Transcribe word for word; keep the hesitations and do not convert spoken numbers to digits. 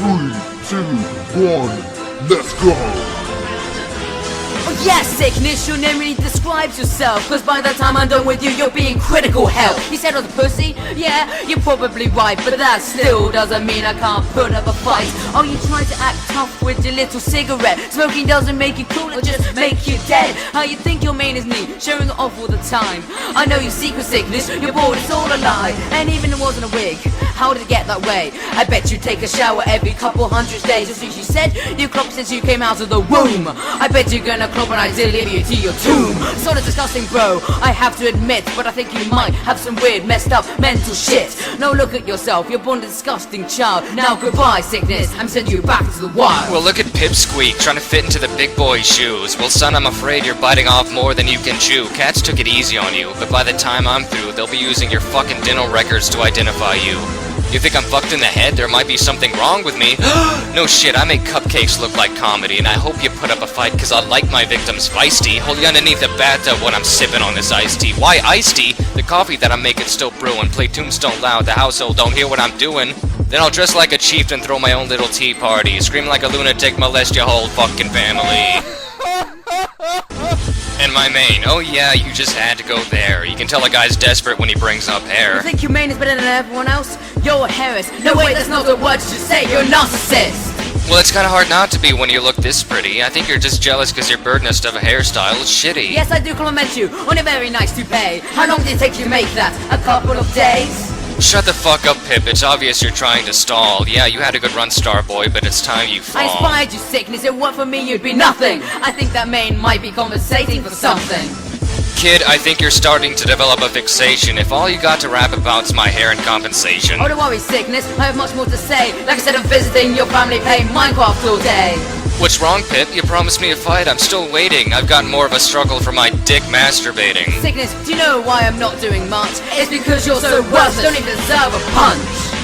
Three, two, one, let's go! Oh yes, sickness, your name really describes yourself. Cause by the time I'm done with you, you're being critical help. You said I was a pussy? Yeah, you're probably right. But that still doesn't mean I can't put up a fight. Oh, you trying to act tough with your little cigarette. Smoking doesn't make you cool, it'll just make you dead. How you think your main is neat, showing it off all the time. I know your secret sickness, you're bored, it's all a lie. And even it wasn't a wig, how did it get that way? I bet you take a shower every couple hundred days. Just as you said, you clocked since you came out of the womb. I bet you're gonna clop when I deliver you to your tomb. Sort of disgusting, bro, I have to admit. But I think you might have some weird, messed up mental shit. No, look at yourself, you're born a disgusting child. Now goodbye, sickness, I'm sending you back to the wild. Well, look at Pipsqueak, trying to fit into the big boy's shoes. Well, son, I'm afraid you're biting off more than you can chew. Cats took it easy on you, but by the time I'm through, they'll be using your fucking dental records to identify you. You think I'm fucked in the head? There might be something wrong with me. No shit, I make cupcakes look like comedy, and I hope you put up a fight, cause I like my victims feisty. Hold you underneath the bathtub when I'm sipping on this iced tea. Why iced tea? The coffee that I'm making still brewing. Play Tombstone loud, the household don't hear what I'm doing. Then I'll dress like a chieftain, throw my own little tea party. Scream like a lunatic, molest your whole fucking family. And my main, oh yeah, you just had to go there. You can tell a guy's desperate when he brings up hair. You think your main is better than everyone else? You're a Harris. No wait, that's not the word to say, you're a narcissist. Well, it's kinda hard not to be when you look this pretty. I think you're just jealous cause your bird nest of a hairstyle is shitty. Yes, I do compliment you on a very nice toupee. How long did it take you to make that? A couple of days? Shut the fuck up, Pip. It's obvious you're trying to stall. Yeah, you had a good run, Starboy, but it's time you fall. I inspired you, sickness. If it weren't for me, you'd be nothing. I think that main might be compensating for something. Kid, I think you're starting to develop a fixation. If all you got to rap about's my hair and compensation. Oh, don't worry, sickness. I have much more to say. Like I said, I'm visiting your family playing Minecraft all day. What's wrong, Pip? You promised me a fight. I'm still waiting. I've got more of a struggle for my dick masturbating. Sickness, do you know why I'm not doing much? It's because you're so worthless. Don't even deserve a punch.